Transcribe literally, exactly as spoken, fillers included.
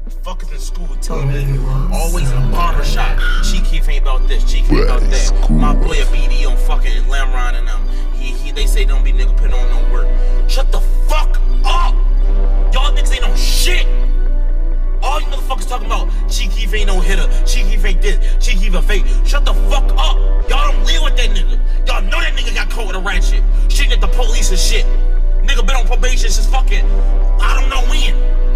Fuckers in school telling me always in a barber shop. Chief Keef ain't about this, Chief Keef about that. My boy a B D on fucking Lamron and them. He he they say don't be nigga putting on no work. Shut the fuck up! Y'all niggas ain't no shit! All you motherfuckers talking about Chief Keef ain't no hitter, Chief Keef ain't this, Chief Keef a fake. Shut the fuck up! Y'all don't live with that nigga. Y'all know that nigga got caught with a ratchet. Shooting at the police and shit. Nigga been on probation since fucking I don't know when.